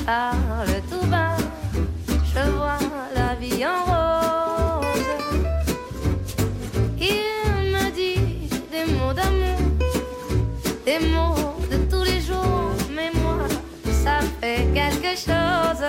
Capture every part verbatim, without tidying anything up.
parle tout bas, je vois la vie en rose. Il me dit des mots d'amour, des mots de tous les jours, mais moi, ça fait quelque chose.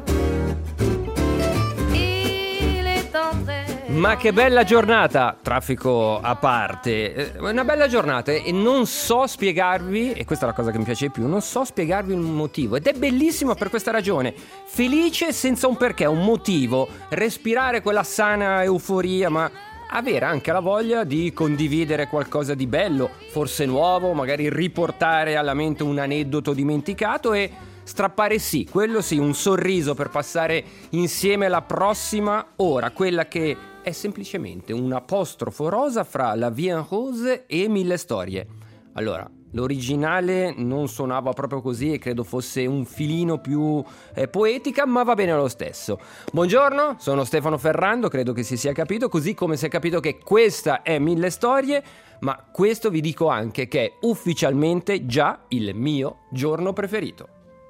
Il est entré. Ma che bella giornata, traffico a parte, una bella giornata e non so spiegarvi, e questa è la cosa che mi piace di più, non so spiegarvi il motivo ed è bellissimo per questa ragione, felice senza un perché, un motivo, respirare quella sana euforia, ma avere anche la voglia di condividere qualcosa di bello, forse nuovo, magari riportare alla mente un aneddoto dimenticato e strappare sì, quello sì, un sorriso per passare insieme la prossima ora, quella che è semplicemente un apostrofo rosa fra La Vie en Rose e Mille Storie. Allora, l'originale non suonava proprio così e credo fosse un filino più eh, poetica, ma va bene lo stesso. Buongiorno, sono Stefano Ferrando, credo che si sia capito, così come si è capito che questa è Mille Storie, ma questo vi dico anche che è ufficialmente già il mio giorno preferito.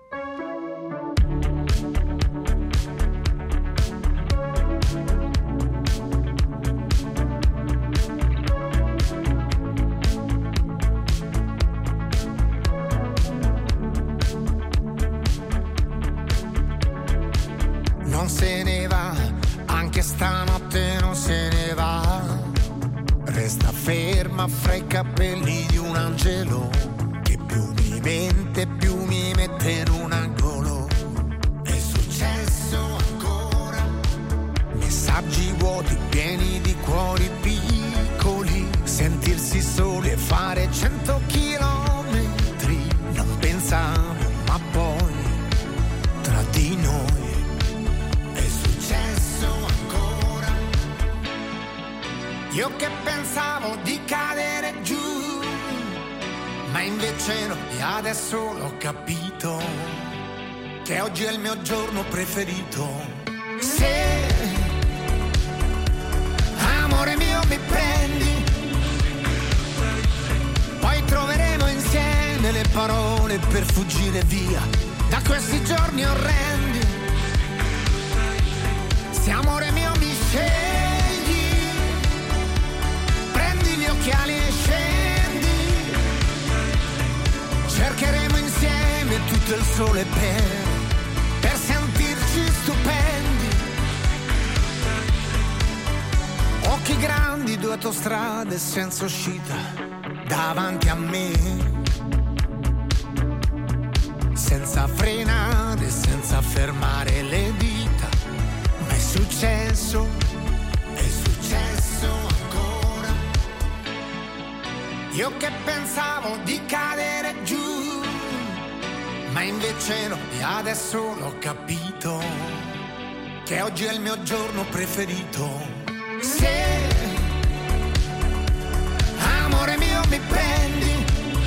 Non se ne va, anche stanotte non se ne va. Resta ferma fra i capelli di un angelo che più mi mente, più mi mette in un angolo. È successo ancora, messaggi vuoti pieni di cuori piccoli, sentirsi soli e fare cento chilometri. Non pensavo, ma poi tra di noi io che pensavo di cadere giù, ma invece no, e adesso l'ho capito che oggi è il mio giorno preferito. Se amore mio mi prendi, poi troveremo insieme le parole per fuggire via da questi giorni orrendi. Se amore mio mi scegli, occhiali e scendi, cercheremo insieme tutto il sole per, per sentirci stupendi. Occhi grandi, due autostrade senza uscita davanti a me, senza frenare, senza fermare le dita, ma è successo, è successo. Io che pensavo di cadere giù, ma invece no, e adesso l'ho capito che oggi è il mio giorno preferito. Se amore mio mi prendi,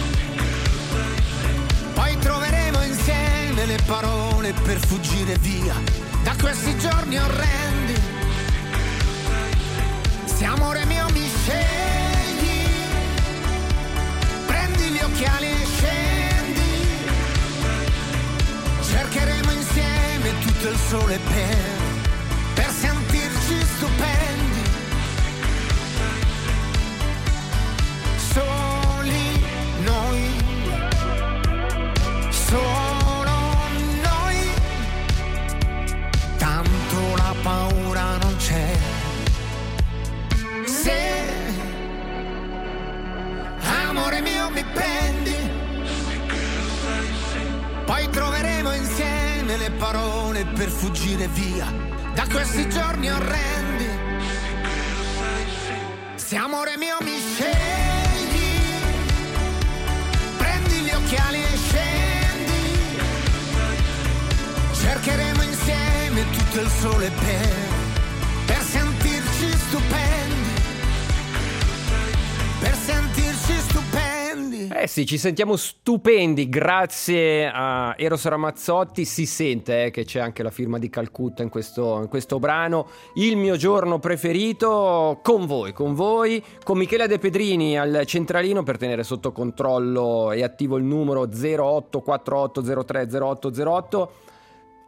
poi troveremo insieme le parole per fuggire via da questi giorni orrendi. Se amore mio mi scegli, occhiali e scendi, cercheremo insieme tutto il sole per, per sentirci stupendi. Soli noi, solo noi, tanto la paura non c'è. Se amore mio mi prendi, poi troveremo insieme le parole per fuggire via da questi giorni orrendi. Se amore mio mi scegli, prendi gli occhiali e scendi, cercheremo insieme tutto il sole per, per sentirci stupendi, per sentirci stupendi. Eh sì, ci sentiamo stupendi, grazie a Eros Ramazzotti. Si sente eh, che c'è anche la firma di Calcutta in questo, in questo brano. Il mio giorno preferito con voi, con voi, con Michela De Pedrini al centralino per tenere sotto controllo e attivo il numero zero otto quattro otto zero tre zero otto zero otto.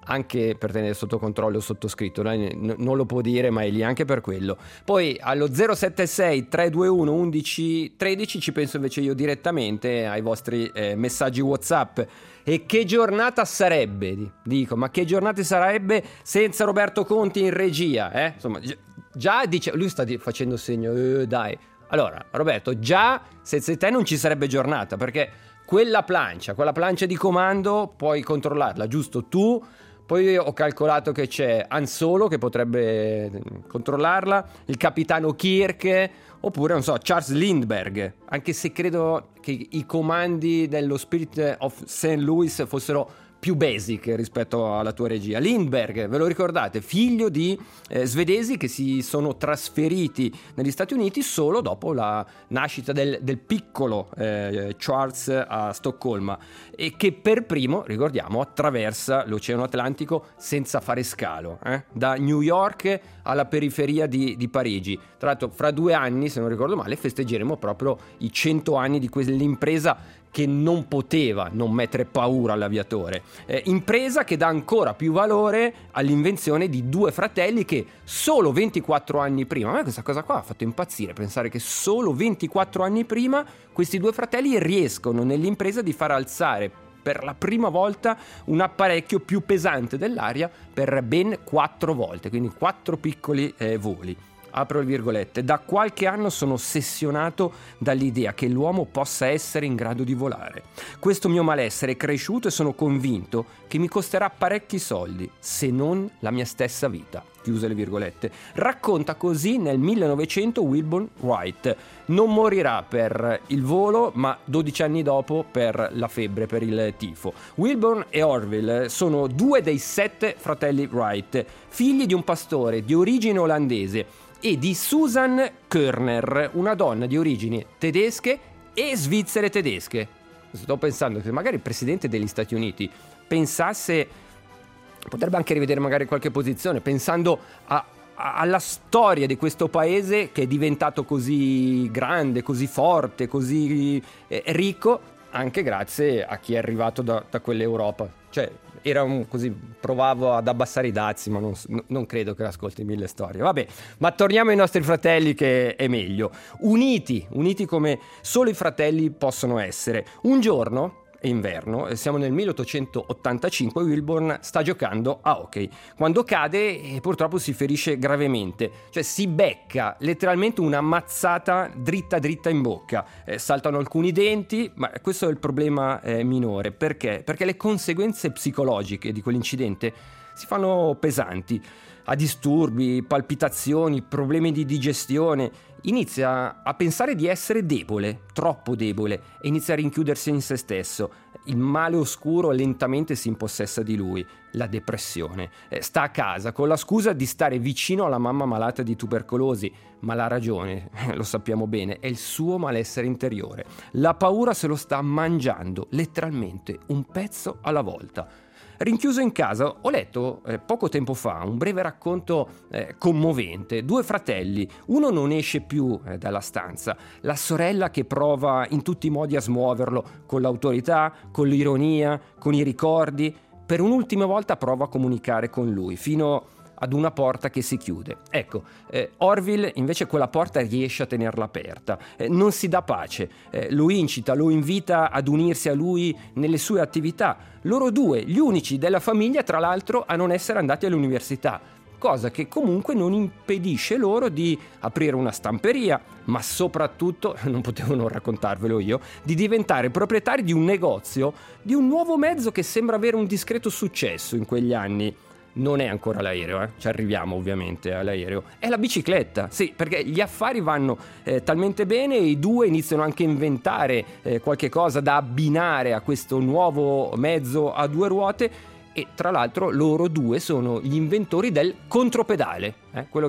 anche per tenere sotto controllo il sottoscritto, n- non lo può dire, ma è lì anche per quello. Poi allo zero sette sei tre due uno undici tredici ci penso invece io direttamente ai vostri eh, messaggi WhatsApp. E che giornata sarebbe, dico, ma che giornata sarebbe senza Roberto Conti in regia, eh? Insomma, già dice, lui sta facendo segno, eh, dai. Allora, Roberto, già senza te non ci sarebbe giornata, perché quella plancia, quella plancia di comando puoi controllarla, giusto tu. Poi ho calcolato che c'è Han Solo che potrebbe controllarla, il capitano Kirk, oppure, non so, Charles Lindbergh, anche se credo che i comandi dello Spirit of Saint Louis fossero più basic rispetto alla tua regia. Lindbergh, ve lo ricordate? Figlio di eh, svedesi che si sono trasferiti negli Stati Uniti solo dopo la nascita del, del piccolo eh, Charles a Stoccolma, e che per primo, ricordiamo, attraversa l'Oceano Atlantico senza fare scalo, eh? Da New York alla periferia di, di Parigi. Tra l'altro, fra due anni, se non ricordo male, festeggeremo proprio i cento anni di quell'impresa che non poteva non mettere paura all'aviatore. Eh, impresa che dà ancora più valore all'invenzione di due fratelli che solo ventiquattro anni prima, a me questa cosa qua ha fatto impazzire, pensare che solo ventiquattro anni prima questi due fratelli riescono nell'impresa di far alzare per la prima volta un apparecchio più pesante dell'aria per ben quattro volte, quindi quattro piccoli eh, voli. Apro le virgolette, da qualche anno sono ossessionato dall'idea che l'uomo possa essere in grado di volare. Questo mio malessere è cresciuto e sono convinto che mi costerà parecchi soldi, se non la mia stessa vita. Chiuse le virgolette. Racconta così nel millenovecento Wilbur Wright. Non morirà per il volo, ma dodici anni dopo per la febbre, per il tifo. Wilbur e Orville sono due dei sette fratelli Wright, figli di un pastore di origine olandese e di Susan Körner, una donna di origini tedesche e svizzere tedesche. Sto pensando che magari il presidente degli Stati Uniti pensasse, potrebbe anche rivedere magari qualche posizione, pensando a, a, alla storia di questo paese che è diventato così grande, così forte, così eh, ricco, anche grazie a chi è arrivato da, da quell'Europa. Cioè, era un, così, provavo ad abbassare i dazi, ma non, non credo che ascolti mille storie. Vabbè, ma torniamo ai nostri fratelli, che è meglio. Uniti, uniti come solo i fratelli possono essere. Un giorno, è inverno, siamo nel milleottocentottantacinque, Wilbur sta giocando a hockey, quando cade e purtroppo si ferisce gravemente, cioè si becca letteralmente una mazzata dritta dritta in bocca, eh, saltano alcuni denti, ma questo è il problema eh, minore. Perché? Perché le conseguenze psicologiche di quell'incidente si fanno pesanti. Ha disturbi, palpitazioni, problemi di digestione, inizia a pensare di essere debole, troppo debole, e inizia a rinchiudersi in se stesso. Il male oscuro lentamente si impossessa di lui, la depressione. Eh, sta a casa con la scusa di stare vicino alla mamma malata di tubercolosi, ma la ragione, lo sappiamo bene, è il suo malessere interiore. La paura se lo sta mangiando, letteralmente, un pezzo alla volta. Rinchiuso in casa, ho letto eh, poco tempo fa un breve racconto eh, commovente. Due fratelli, uno non esce più eh, dalla stanza, la sorella che prova in tutti i modi a smuoverlo, con l'autorità, con l'ironia, con i ricordi. Per un'ultima volta prova a comunicare con lui, fino ad una porta che si chiude. Ecco, eh, Orville invece quella porta riesce a tenerla aperta, eh, non si dà pace, eh, lo incita, lo invita ad unirsi a lui nelle sue attività. Loro due, gli unici della famiglia, tra l'altro, a non essere andati all'università, cosa che comunque non impedisce loro di aprire una stamperia, ma soprattutto, non potevo non raccontarvelo io, di diventare proprietari di un negozio, di un nuovo mezzo che sembra avere un discreto successo in quegli anni. Non è ancora l'aereo, eh? Ci arriviamo ovviamente all'aereo. È la bicicletta, sì, perché gli affari vanno eh, talmente bene e i due iniziano anche a inventare eh, qualche cosa da abbinare a questo nuovo mezzo a due ruote. E tra l'altro loro due sono gli inventori del contropedale, eh? Quello che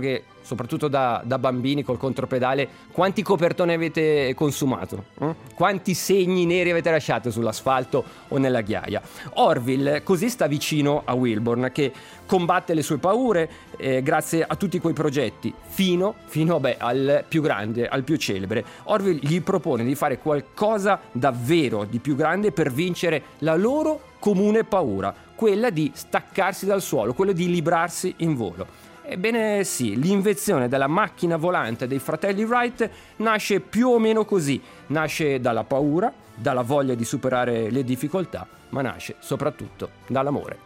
soprattutto da, da bambini col contropedale, quanti copertoni avete consumato? Eh? Quanti segni neri avete lasciato sull'asfalto o nella ghiaia? Orville così sta vicino a Wilburn, che combatte le sue paure eh, grazie a tutti quei progetti, fino, fino beh, al più grande, al più celebre. Orville gli propone di fare qualcosa davvero di più grande per vincere la loro comune paura, quella di staccarsi dal suolo, quello di librarsi in volo. Ebbene sì, l'invenzione della macchina volante dei fratelli Wright nasce più o meno così, nasce dalla paura, dalla voglia di superare le difficoltà, ma nasce soprattutto dall'amore.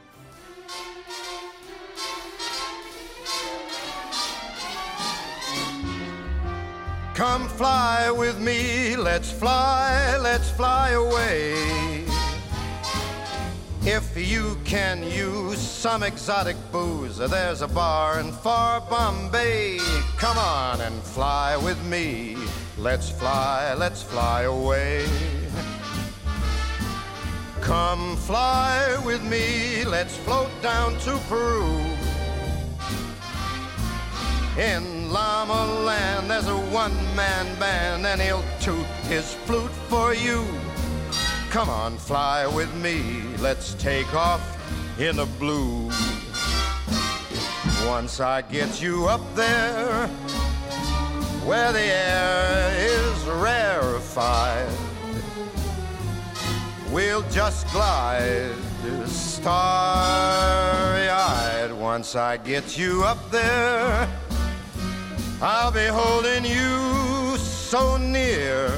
Come fly with me, let's fly, let's fly away. If you can use some exotic booze, there's a bar in far Bombay. Come on and fly with me. Let's fly, let's fly away. Come fly with me, let's float down to Peru. In Llama Land, there's a one-man band, and he'll toot his flute for you. Come on, fly with me, let's take off in the blue. Once I get you up there, where the air is rarefied, we'll just glide starry-eyed. Once I get you up there, I'll be holding you so near.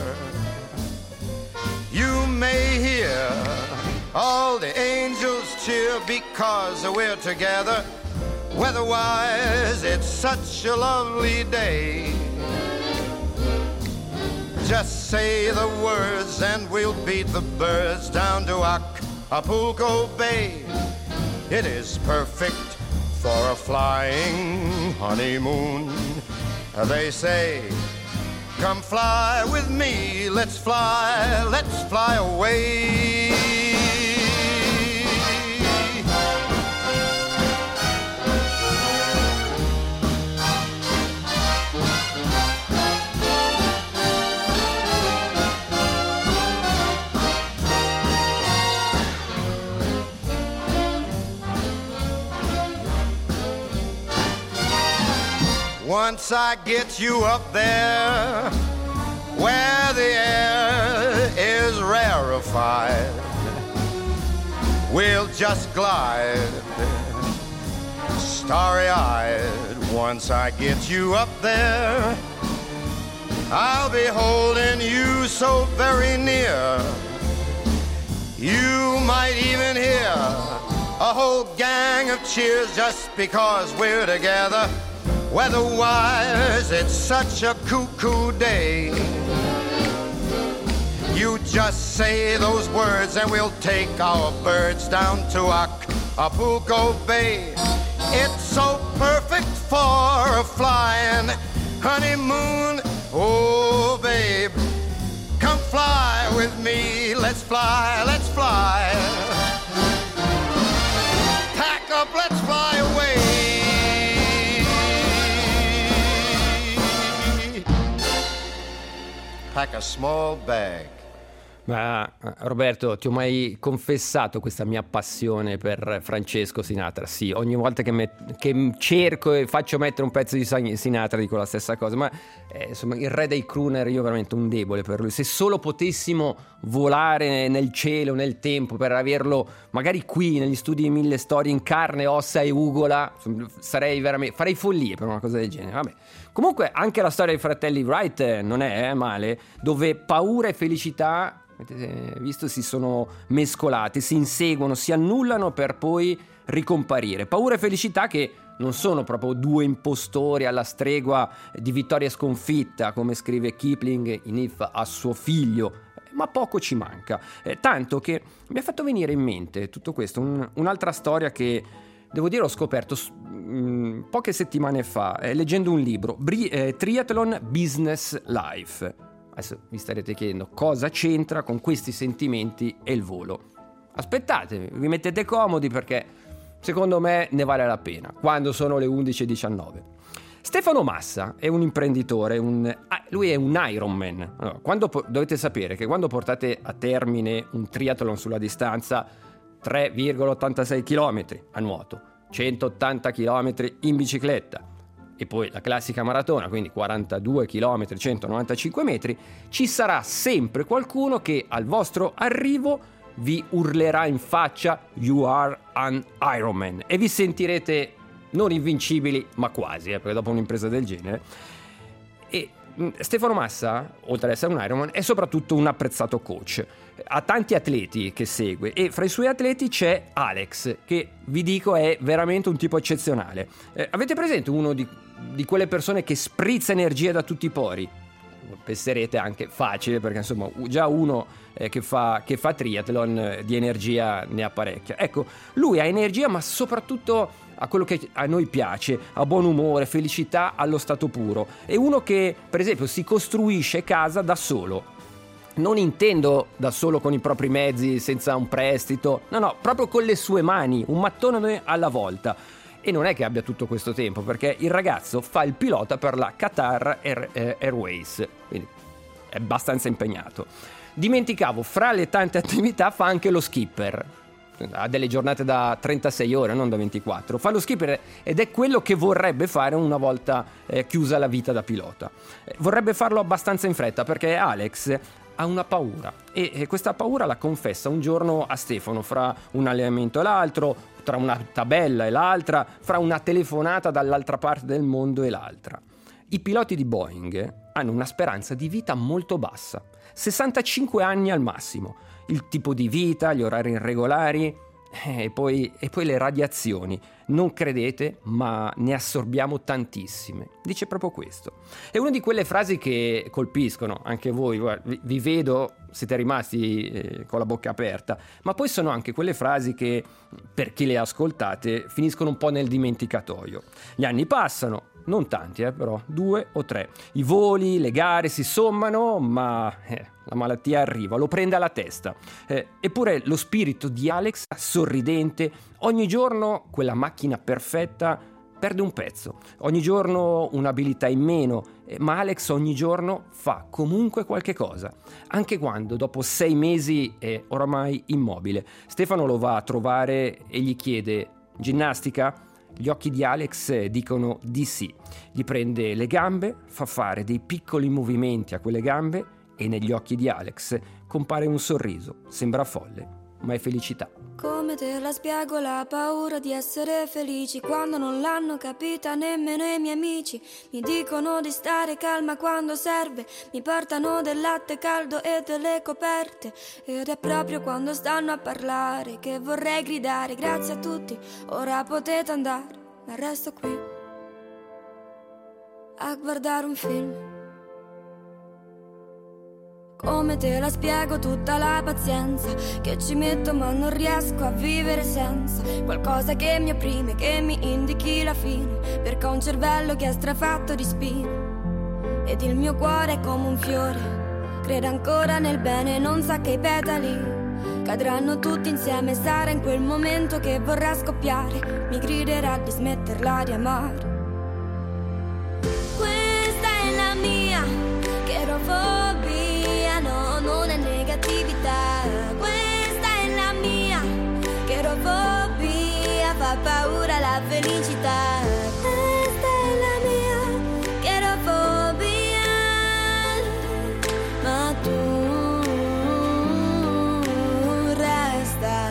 You may hear all the angels cheer because we're together. Weather-wise, it's such a lovely day. Just say the words and we'll beat the birds down to Acapulco Bay. It is perfect for a flying honeymoon. They say, come fly with me, let's fly, let's fly away. Once I get you up there, where the air is rarefied, we'll just glide starry-eyed. Once I get you up there, I'll be holding you so very near. You might even hear a whole gang of cheers just because we're together. Weather-wise, it's such a cuckoo day. You just say those words and we'll take our birds down to Acapulco Bay. It's so perfect for a flying honeymoon. Oh, babe, come fly with me. Let's fly, let's fly. Pack up, let's fly away. Pack a small bag. Ma Roberto, ti ho mai confessato questa mia passione per Francesco Sinatra? Sì, ogni volta che, me, che cerco e faccio mettere un pezzo di Sinatra dico la stessa cosa, ma eh, insomma il re dei crooner, io ho veramente un debole per lui. Se solo potessimo volare nel cielo, nel tempo, per averlo magari qui negli studi di Mille Storie in carne, ossa e ugola, sarei veramente, farei follie per una cosa del genere. Vabbè. Comunque anche la storia dei fratelli Wright non è eh, male, dove paura e felicità, avete visto, si sono mescolate, si inseguono, si annullano per poi ricomparire. Paura e felicità che non sono proprio due impostori alla stregua di Vittoria Sconfitta, come scrive Kipling in If a suo figlio, ma poco ci manca. Eh, tanto che mi ha fatto venire in mente tutto questo, un, un'altra storia che devo dire ho scoperto mh, poche settimane fa, eh, leggendo un libro, Bri- eh, Triathlon Business Life. Adesso vi starete chiedendo cosa c'entra con questi sentimenti e il volo. Aspettate, vi mettete comodi perché secondo me ne vale la pena, quando sono le undici e diciannove. Stefano Massa è un imprenditore, un, ah, lui è un Ironman. Allora, quando, dovete sapere che quando portate a termine un triathlon sulla distanza tre virgola ottantasei chilometri a nuoto, centottanta chilometri in bicicletta e poi la classica maratona, quindi quarantadue chilometri, centonovantacinque metri, ci sarà sempre qualcuno che al vostro arrivo vi urlerà in faccia "You are an Ironman" e vi sentirete non invincibili, ma quasi, eh, perché dopo un'impresa del genere. E Stefano Massa, oltre ad essere un Ironman, è soprattutto un apprezzato coach. Ha tanti atleti che segue e fra i suoi atleti c'è Alex, che vi dico è veramente un tipo eccezionale. Eh, avete presente uno di, di quelle persone che sprizza energia da tutti i pori? Penserete anche facile, perché insomma già uno eh, che, fa, che fa triathlon eh, di energia ne ha parecchia. Ecco, lui ha energia, ma soprattutto a quello che a noi piace, a buon umore, felicità allo stato puro. È uno che, per esempio, si costruisce casa da solo. Non intendo da solo con i propri mezzi, senza un prestito, no no, proprio con le sue mani, un mattone alla volta. E non è che abbia tutto questo tempo, perché il ragazzo fa il pilota per la Qatar Air, eh, Airways, quindi è abbastanza impegnato. Dimenticavo, fra le tante attività fa anche lo skipper. Ha delle giornate da trentasei ore, non da ventiquattro. Fa lo skipper ed è quello che vorrebbe fare una volta eh, chiusa la vita da pilota. Eh, vorrebbe farlo abbastanza in fretta, perché Alex ha una paura e, e questa paura la confessa un giorno a Stefano, fra un allenamento e l'altro, tra una tabella e l'altra, fra una telefonata dall'altra parte del mondo e l'altra. I piloti di Boeing hanno una speranza di vita molto bassa, sessantacinque anni al massimo. Il tipo di vita, gli orari irregolari e poi, e poi le radiazioni. Non credete, ma ne assorbiamo tantissime. Dice proprio questo. È una di quelle frasi che colpiscono anche voi. Guarda, vi, vi vedo, siete rimasti eh, con la bocca aperta, ma poi sono anche quelle frasi che, per chi le ascoltate, finiscono un po' nel dimenticatoio. Gli anni passano, non tanti, eh, però due o tre. I voli, le gare si sommano, ma eh, la malattia arriva, lo prende alla testa. Eh, eppure lo spirito di Alex, sorridente, ogni giorno quella macchina perfetta perde un pezzo. Ogni giorno un'abilità in meno, eh, ma Alex ogni giorno fa comunque qualche cosa. Anche quando dopo sei mesi è oramai immobile. Stefano lo va a trovare e gli chiede: ginnastica? Gli occhi di Alex dicono di sì. Gli prende le gambe, fa fare dei piccoli movimenti a quelle gambe e negli occhi di Alex compare un sorriso. Sembra folle, ma è felicità. Come te la spiego la paura di essere felici quando non l'hanno capita nemmeno i miei amici. Mi dicono di stare calma quando serve, mi portano del latte caldo e delle coperte. Ed è proprio quando stanno a parlare che vorrei gridare: grazie a tutti, ora potete andare, ma resto qui a guardare un film. Come te la spiego tutta la pazienza che ci metto, ma non riesco a vivere senza qualcosa che mi opprime, che mi indichi la fine, perché ho un cervello che è strafatto di spine ed il mio cuore è come un fiore, crede ancora nel bene, non sa che i petali cadranno tutti insieme. Sarà in quel momento che vorrà scoppiare, mi griderà di smetterla di amare. Questa è la mia cherofobia, no, non è negatività. Questa è la mia cherofobia, fa paura la felicità. Questa è la mia cherofobia, ma tu resta.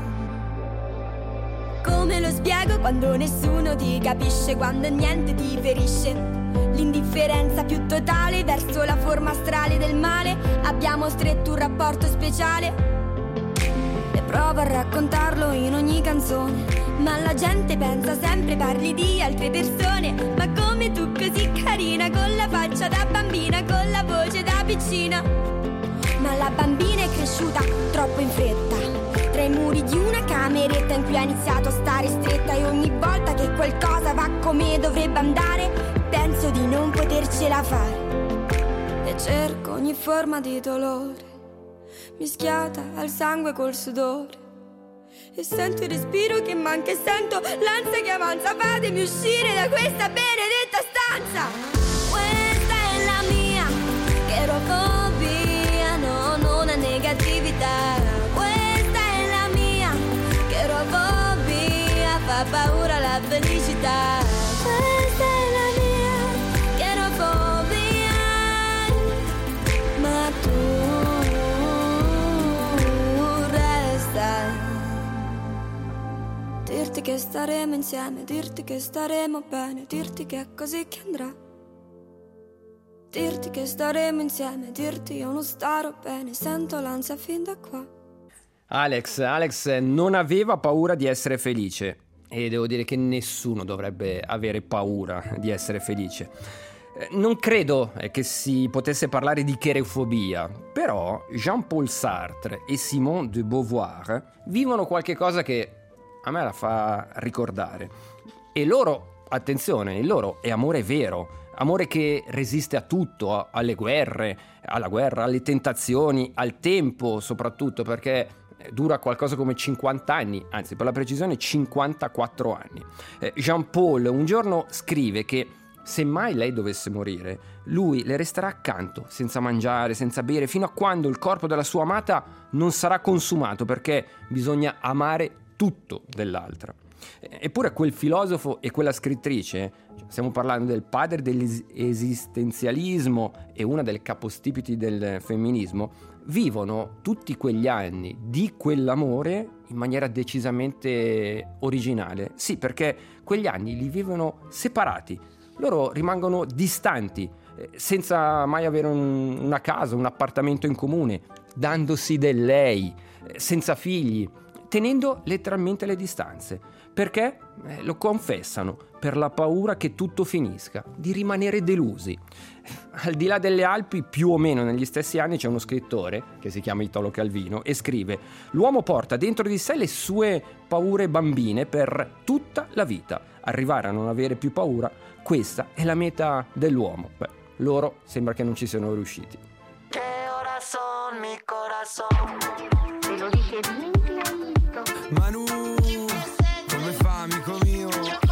Come lo spiego quando nessuno ti capisce, quando niente ti ferisce? L'indifferenza più totale verso la forma astrale del male. Abbiamo stretto un rapporto speciale e provo a raccontarlo in ogni canzone, ma la gente pensa sempre parli di altre persone. Ma come tu così carina, con la faccia da bambina, con la voce da piccina. Ma la bambina è cresciuta troppo in fretta, tra i muri di una cameretta in cui ha iniziato a stare stretta. E ogni volta che qualcosa va come dovrebbe andare, penso di non potercela fare e cerco ogni forma di dolore mischiata al sangue col sudore. E sento il respiro che manca e sento l'ansia che avanza. Fatemi uscire da questa benedetta stanza. speranza. Questa è la mia cherofobia, no, non è negatività. Questa è la mia cherofobia, fa paura la felicità. Questa è la mia cherofobia, ma tu resta. Dirti che staremo insieme, dirti che staremo bene, dirti che è così che andrà. Dirti che staremo insieme, dirti io non starò bene, sento l'ansia fin da qua. Alex, Alex non aveva paura di essere felice e devo dire che nessuno dovrebbe avere paura di essere felice. Non credo che si potesse parlare di cherofobia, però Jean-Paul Sartre e Simone de Beauvoir vivono qualche cosa che a me la fa ricordare. E loro, attenzione, il loro è amore vero, amore che resiste a tutto, alle guerre, alla guerra, alle tentazioni, al tempo soprattutto, perché dura qualcosa come cinquanta anni, anzi per la precisione cinquantaquattro anni. Eh, Jean-Paul un giorno scrive che se mai lei dovesse morire, lui le resterà accanto, senza mangiare, senza bere, fino a quando il corpo della sua amata non sarà consumato, perché bisogna amare tutto dell'altra. Eppure quel filosofo e quella scrittrice, stiamo parlando del padre dell'esistenzialismo e una delle capostipiti del femminismo, vivono tutti quegli anni di quell'amore in maniera decisamente originale. Sì, perché quegli anni li vivono separati, loro rimangono distanti, senza mai avere un, una casa, un appartamento in comune, dandosi del lei, senza figli, tenendo letteralmente le distanze. Perché? Eh, lo confessano, per la paura che tutto finisca, di rimanere delusi. Al di là delle Alpi, più o meno negli stessi anni, c'è uno scrittore che si chiama Italo Calvino e scrive: l'uomo porta dentro di sé le sue paure bambine per tutta la vita. Arrivare a non avere più paura, questa è la meta dell'uomo. Beh, loro sembra che non ci siano riusciti. Che ora son mi corazón. Te lo dice bien clarito. Manu, come fa amico mio?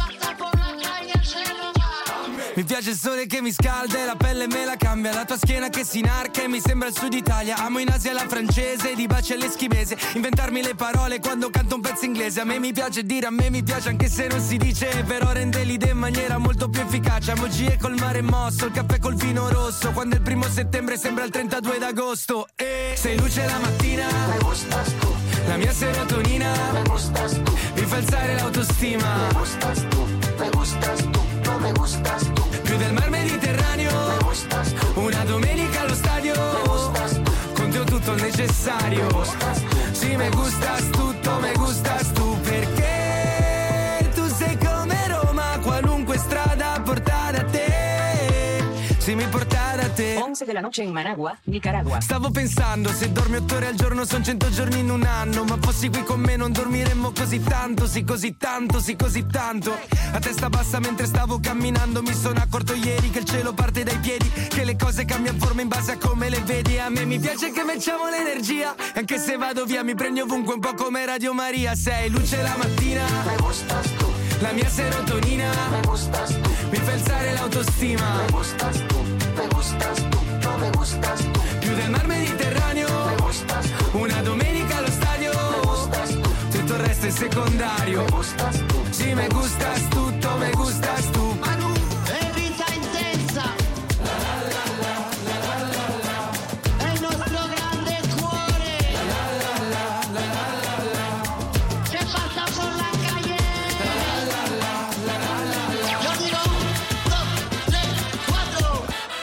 Mi piace il sole che mi scalda e la pelle me la cambia. La tua schiena che si inarca e mi sembra il sud Italia. Amo in Asia la francese, di baci all'eschimese. Inventarmi le parole quando canto un pezzo inglese. A me mi piace dire, a me mi piace anche se non si dice. Però rende l'idea in maniera molto più efficace. Amo G col mare mosso, il caffè col vino rosso. Quando è il primo settembre sembra il trentadue d'agosto. E sei luce la mattina, Me gustas tú, la mia serotonina me gustas tú, mi fa alzare l'autostima. me gustas tú, me gustas tú, no me gustas tú, Più del mar Mediterraneo, me gustas tú, una domenica allo stadio. me gustas tú, Con te ho tutto il necessario. me gustas tú. Sì, me gustas tutto, me gustas tu. Perché tu sei come Roma, qualunque strada porta da te. Sì, mi porta da te. once de la noche en Managua, Nicaragua. Stavo pensando, se dormi otto ore al giorno son cento giorni in un anno. Ma fossi qui con me non dormiremmo così tanto. Sì, così tanto, sì, così tanto. A testa bassa mentre stavo camminando mi sono accorto ieri che il cielo parte dai piedi, che le cose cambiano forma in base a come le vedi. A me mi piace che mettiamo l'energia, anche se vado via mi prendi ovunque un po' come Radio Maria. Sei luce la mattina, Me gustas tú, la mia serotonina me gustas tú, mi fa alzare l'autostima. me gustas tú, me gustas tú, no me gustas tú, Più del mar Mediterraneo, me gustas tú, una domenica allo stadio. me gustas tú, Tutto il resto è secondario. me gustas tú, Sì, me gustas tutto, me gustas tu. E vita intensa è il nostro grande cuore. C'è passa por la calle. Yo digo dos, tres, cuatro.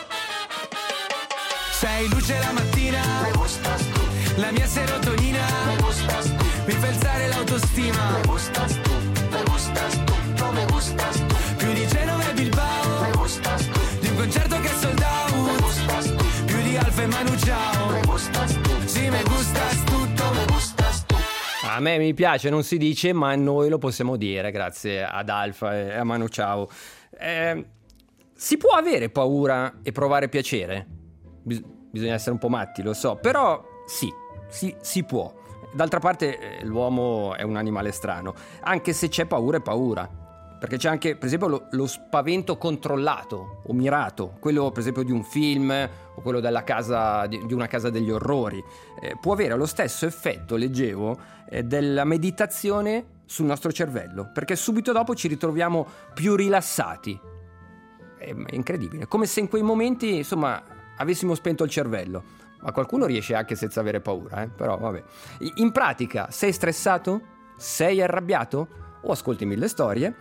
Sei luce la mattina, me gustas tú, la mia serotonina me gustas tú, mi fa alzare l'autostima. me gustas tú, me gustas tú, no me gustas tú, Più di Genova e Bilbao, me gustas tú, di un concerto che è sold me out. gustas tú, Più di Alfa e Manu Ciao. me gustas tú, Sì, me gustas tutto, me gustas tú. A me mi piace, non si dice, ma noi lo possiamo dire grazie ad Alfa e a Manu Ciao. Eh, si può avere paura e provare piacere? Bis- bisogna essere un po' matti, lo so, però sì, sì, si può. D'altra parte eh, l'uomo è un animale strano, anche se c'è paura è paura. perché c'è anche per esempio lo, lo spavento controllato o mirato, quello per esempio di un film o quello della casa, di, di una casa degli orrori, eh, può avere lo stesso effetto, leggevo, eh, della meditazione sul nostro cervello, perché subito dopo ci ritroviamo più rilassati. È, è incredibile, come se in quei momenti insomma avessimo spento il cervello. Ma qualcuno riesce anche senza avere paura, eh? Però vabbè. In pratica, sei stressato? Sei arrabbiato? O ascolti mille storie?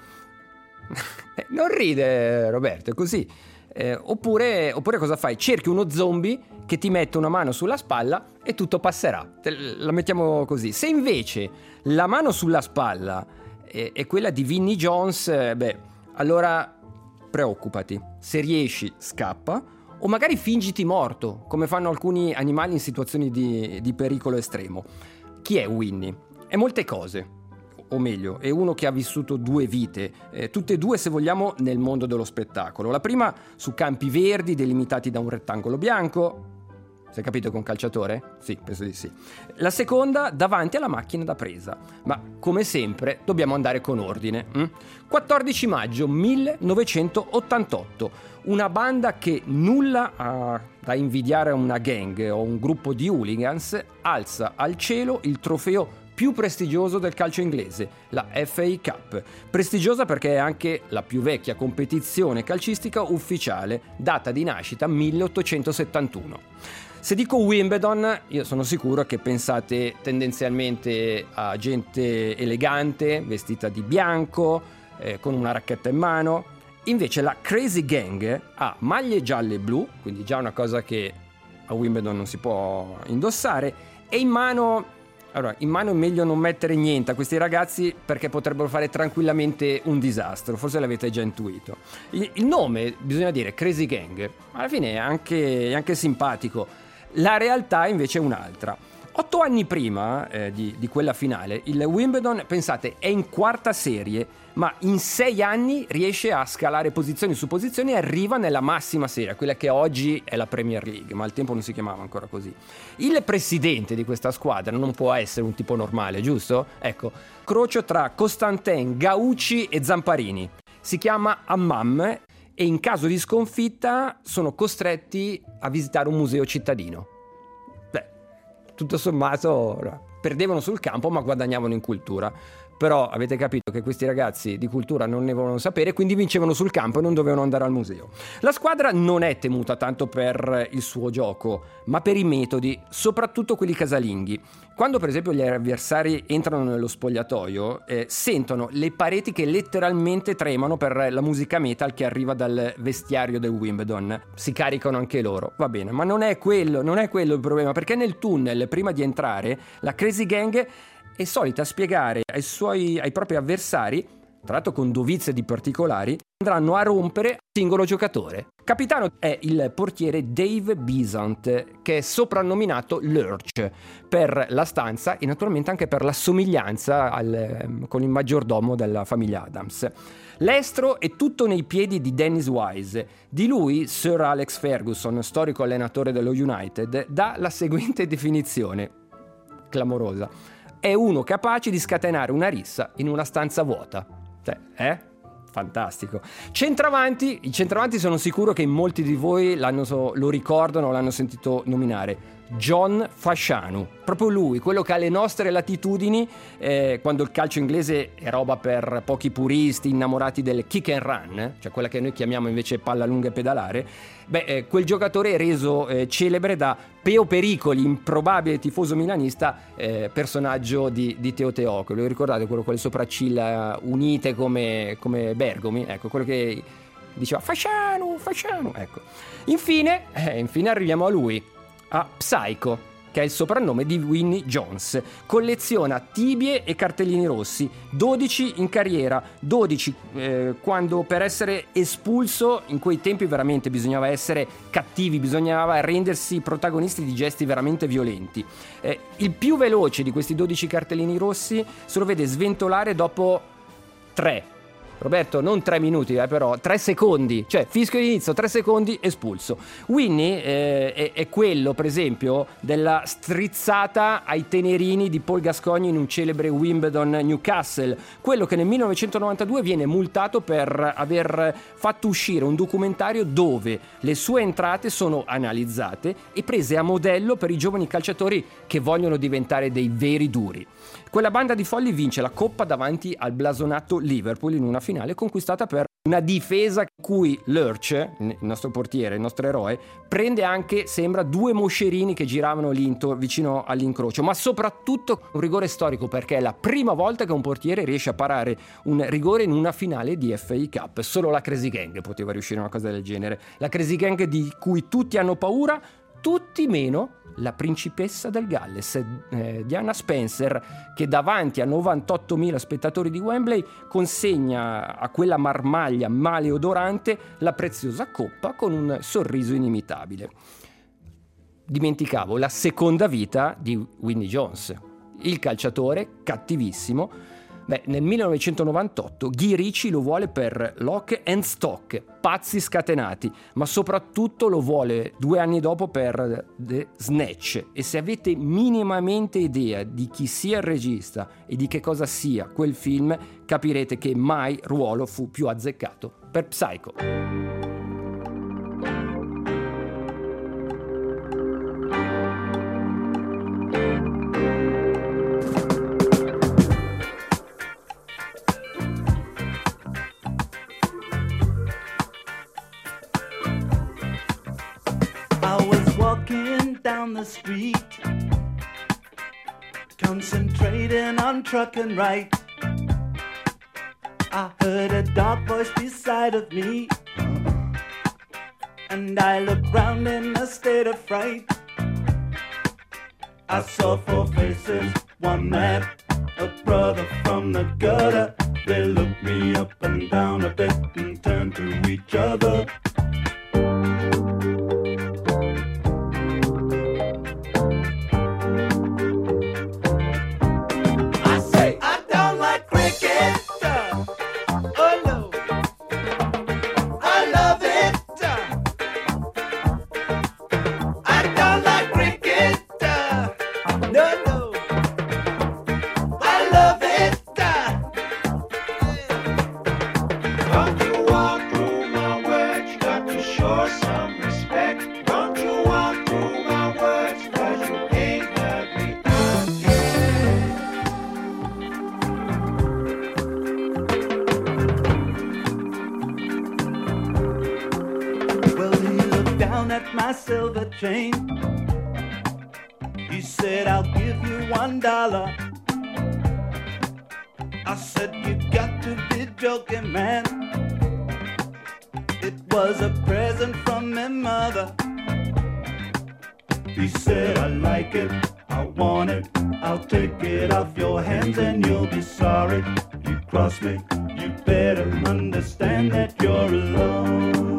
Non ride, Roberto, è così. Eh, oppure, oppure cosa fai? Cerchi uno zombie che ti mette una mano sulla spalla e tutto passerà. La mettiamo così. Se invece la mano sulla spalla è, è quella di Vinnie Jones, eh, beh, allora preoccupati. Se riesci, scappa. O magari fingiti morto, come fanno alcuni animali in situazioni di, di pericolo estremo. Chi è Winnie? È molte cose, o meglio, è uno che ha vissuto due vite, eh, tutte e due se vogliamo nel mondo dello spettacolo. La prima su campi verdi delimitati da un rettangolo bianco. Si è capito, con calciatore? Sì, penso di sì. La seconda davanti alla macchina da presa. Ma come sempre dobbiamo andare con ordine. Hm? quattordici maggio millenovecentottantotto. Una banda che nulla ha da invidiare a una gang o un gruppo di hooligans alza al cielo il trofeo più prestigioso del calcio inglese, la F A Cup. Prestigiosa perché è anche la più vecchia competizione calcistica ufficiale, data di nascita milleottocentosettantuno. Se dico Wimbledon, io sono sicuro che pensate tendenzialmente a gente elegante, vestita di bianco, eh, con una racchetta in mano. Invece la Crazy Gang ha maglie gialle e blu, quindi già una cosa che a Wimbledon non si può indossare, e in mano, allora, in mano è meglio non mettere niente a questi ragazzi perché potrebbero fare tranquillamente un disastro, forse l'avete già intuito. Il, il nome, bisogna dire, Crazy Gang, alla fine è anche, è anche simpatico, la realtà invece è un'altra. Otto anni prima eh, di, di quella finale, il Wimbledon, pensate, è in quarta serie, ma in sei anni riesce a scalare posizioni su posizioni e arriva nella massima serie, quella che oggi è la Premier League, ma al tempo non si chiamava ancora così. Il presidente di questa squadra non può essere un tipo normale, giusto? Ecco, crocio tra Costantin, Gauci e Zamparini. Si chiama Hammam e in caso di sconfitta sono costretti a visitare un museo cittadino. Beh, tutto sommato perdevano sul campo ma guadagnavano in cultura. Però avete capito che questi ragazzi di cultura non ne volevano sapere, quindi vincevano sul campo e non dovevano andare al museo. La squadra non è temuta tanto per il suo gioco, ma per i metodi, soprattutto quelli casalinghi. Quando per esempio gli avversari entrano nello spogliatoio, eh, sentono le pareti che letteralmente tremano per la musica metal che arriva dal vestiario del Wimbledon. Si caricano anche loro, va bene, ma non è quello, non è quello il problema, perché nel tunnel, prima di entrare, la Crazy Gang è solita spiegare ai suoi ai propri avversari, tra l'altro con dovizia di particolari, andranno a rompere il singolo giocatore. Capitano è il portiere Dave Besant, che è soprannominato Lurch per la stanza e naturalmente anche per la somiglianza al, con il maggiordomo della famiglia Adams. L'estro è tutto nei piedi di Dennis Wise. Di lui Sir Alex Ferguson, storico allenatore dello United, dà la seguente definizione clamorosa: è uno capace di scatenare una rissa in una stanza vuota. Cioè, eh? Fantastico. Centravanti, i centravanti sono sicuro che in molti di voi l'hanno, lo ricordano o l'hanno sentito nominare. John Fascianu, proprio lui, quello che alle nostre latitudini, eh, quando il calcio inglese è roba per pochi puristi innamorati del kick and run, cioè quella che noi chiamiamo invece palla lunga e pedalare, beh, eh, quel giocatore è reso eh, celebre da Peo Pericoli, improbabile tifoso milanista, eh, personaggio di, di Teo Teoco. Lo ricordate, quello con le sopracciglia unite come, come Bergomi? Ecco, quello che diceva Fascianu, Fascianu, ecco. Infine, eh, infine arriviamo a lui, a Psycho, che è il soprannome di Vinnie Jones. Colleziona tibie e cartellini rossi, dodici in carriera, dodici eh, quando per essere espulso, in quei tempi veramente bisognava essere cattivi, bisognava rendersi protagonisti di gesti veramente violenti. Eh, il più veloce di questi dodici cartellini rossi se lo vede sventolare dopo tre. Roberto, non tre minuti, eh, però tre secondi, cioè fischio di inizio, tre secondi, espulso. Winnie eh, è, è quello, per esempio, della strizzata ai tenerini di Paul Gascoigne in un celebre Wimbledon Newcastle, quello che nel millenovecentonovantadue viene multato per aver fatto uscire un documentario dove le sue entrate sono analizzate e prese a modello per i giovani calciatori che vogliono diventare dei veri duri. Quella banda di folli vince la Coppa davanti al blasonato Liverpool in una finale conquistata per una difesa in cui Lurch, il nostro portiere, il nostro eroe, prende anche, sembra, due moscerini che giravano lì vicino all'incrocio, ma soprattutto un rigore storico perché è la prima volta che un portiere riesce a parare un rigore in una finale di F A Cup. Solo la Crazy Gang poteva riuscire a una cosa del genere. La Crazy Gang di cui tutti hanno paura, tutti meno la principessa del Galles, eh, Diana Spencer, che davanti a novantottomila spettatori di Wembley consegna a quella marmaglia maleodorante la preziosa coppa con un sorriso inimitabile. Dimenticavo la seconda vita di Winnie Jones, il calciatore cattivissimo. Beh, nel millenovecentonovantotto Guy Ritchie lo vuole per Lock and Stock, Pazzi scatenati, ma soprattutto lo vuole due anni dopo per The Snatch. E se avete minimamente idea di chi sia il regista e di che cosa sia quel film, capirete che mai ruolo fu più azzeccato per Psycho. Down the street, concentrating on truck and right, I heard a dark voice beside of me, and I looked round in a state of fright. I saw four faces, one man, a brother from the gutter. They looked me up and down a bit and turned to each other. Chain. He said, I'll give you one dollar. I said, you got to be joking, man. It was a present from my mother. He said, I like it, I want it, I'll take it off your hands and you'll be sorry. You cross me, you better understand that you're alone.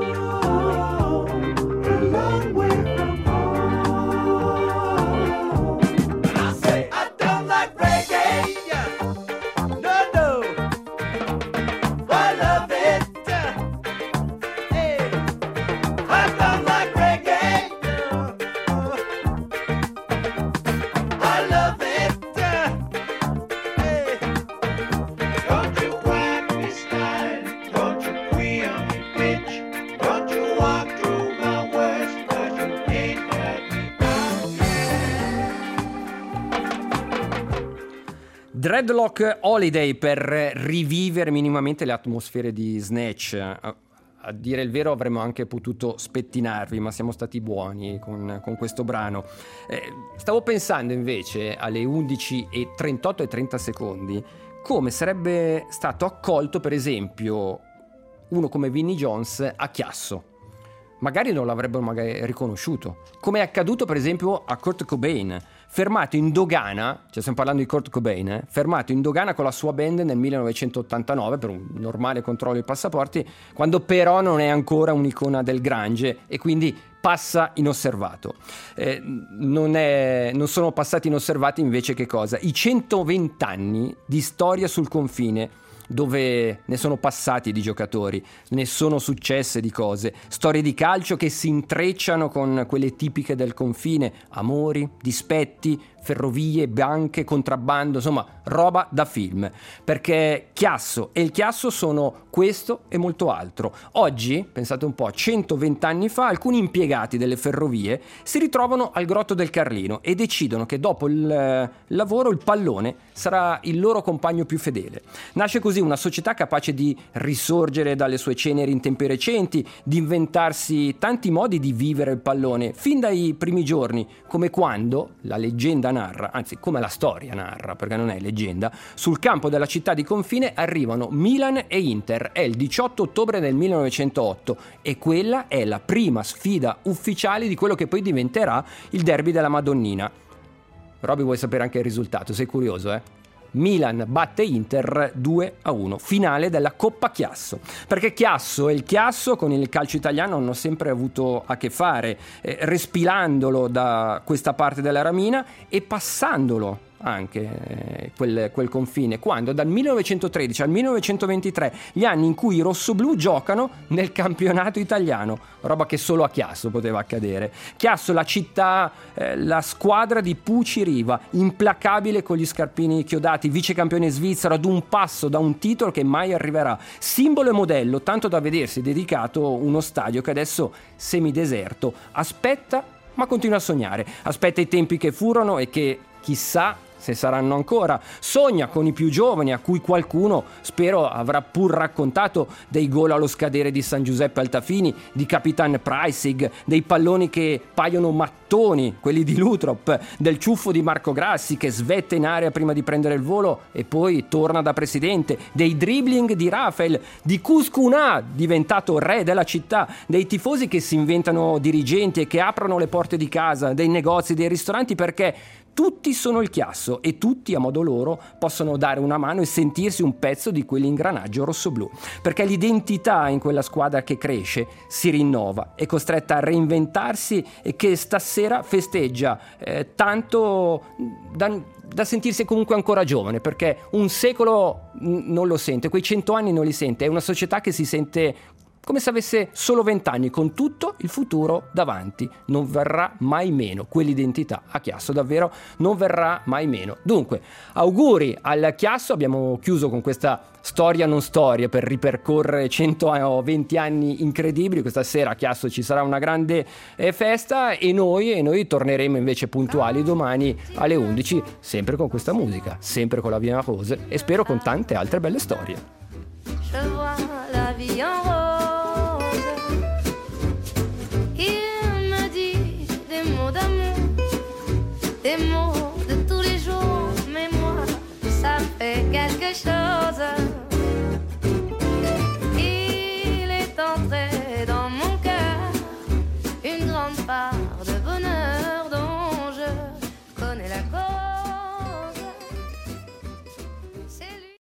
Dreadlock Holiday per rivivere minimamente le atmosfere di Snatch. A, a dire il vero avremmo anche potuto spettinarvi, ma siamo stati buoni con, con questo brano. Eh, stavo pensando invece alle undici e trentotto e trenta secondi come sarebbe stato accolto per esempio uno come Vinnie Jones a Chiasso. Magari non l'avrebbero magari riconosciuto, come è accaduto per esempio a Kurt Cobain, fermato in dogana, cioè stiamo parlando di Kurt Cobain, eh, fermato in dogana con la sua band nel millenovecentottantanove per un normale controllo dei passaporti, quando però non è ancora un'icona del grunge e quindi passa inosservato. Eh, non, è, non sono passati inosservati invece che cosa? I centoventi anni di storia sul confine dove ne sono passati di giocatori, ne sono successe di cose, storie di calcio che si intrecciano con quelle tipiche del confine, amori, dispetti, ferrovie, banche, contrabbando, insomma roba da film, perché Chiasso e il Chiasso sono questo e molto altro. Oggi, pensate un po', centoventi anni fa alcuni impiegati delle ferrovie si ritrovano al Grotto del Carlino e decidono che dopo il lavoro il pallone sarà il loro compagno più fedele. Nasce così una società capace di risorgere dalle sue ceneri in tempi recenti, di inventarsi tanti modi di vivere il pallone fin dai primi giorni, come quando la leggenda narra, anzi come la storia narra, perché non è leggenda, sul campo della città di confine arrivano Milan e Inter. È il diciotto ottobre del millenovecentootto e quella è la prima sfida ufficiale di quello che poi diventerà il derby della Madonnina. Roby, vuoi sapere anche il risultato? Sei curioso, eh? Milan batte Inter due a uno, finale della Coppa Chiasso, perché Chiasso e il Chiasso con il calcio italiano hanno sempre avuto a che fare, eh, respilandolo da questa parte della ramina e passandolo anche eh, quel, quel confine, quando dal millenovecentotredici al millenovecentoventitré, gli anni in cui i rossoblù giocano nel campionato italiano, roba che solo a Chiasso poteva accadere. Chiasso, la città, eh, la squadra di Puci Riva, implacabile con gli scarpini chiodati, vice campione svizzero, ad un passo da un titolo che mai arriverà, simbolo e modello, tanto da vedersi dedicato uno stadio che adesso semideserto aspetta ma continua a sognare, aspetta i tempi che furono e che chissà se saranno ancora, sogna con i più giovani a cui qualcuno, spero, avrà pur raccontato dei gol allo scadere di San Giuseppe Altafini, di Capitan Preissig, dei palloni che paiono mattoni, quelli di Lutrop, del ciuffo di Marco Grassi che svetta in aria prima di prendere il volo e poi torna da presidente, dei dribbling di Rafael, di Cuscunà, diventato re della città, dei tifosi che si inventano dirigenti e che aprono le porte di casa, dei negozi, dei ristoranti, perché tutti sono il Chiasso e tutti a modo loro possono dare una mano e sentirsi un pezzo di quell'ingranaggio rossoblù, perché l'identità in quella squadra che cresce si rinnova, è costretta a reinventarsi e che stasera festeggia eh, tanto da, da sentirsi comunque ancora giovane, perché un secolo non lo sente, quei cento anni non li sente, è una società che si sente come se avesse solo vent'anni, con tutto il futuro davanti. Non verrà mai meno quell'identità. A Chiasso davvero non verrà mai meno. Dunque, auguri al Chiasso. Abbiamo chiuso con questa storia non storia per ripercorrere centoventi anni incredibili. Questa sera a Chiasso ci sarà una grande eh, festa e noi, e noi torneremo invece puntuali domani alle undici, sempre con questa musica, sempre con la Via Rose e spero con tante altre belle storie. Je vois la vie en rose. Il me dit des mots d'amour, des mots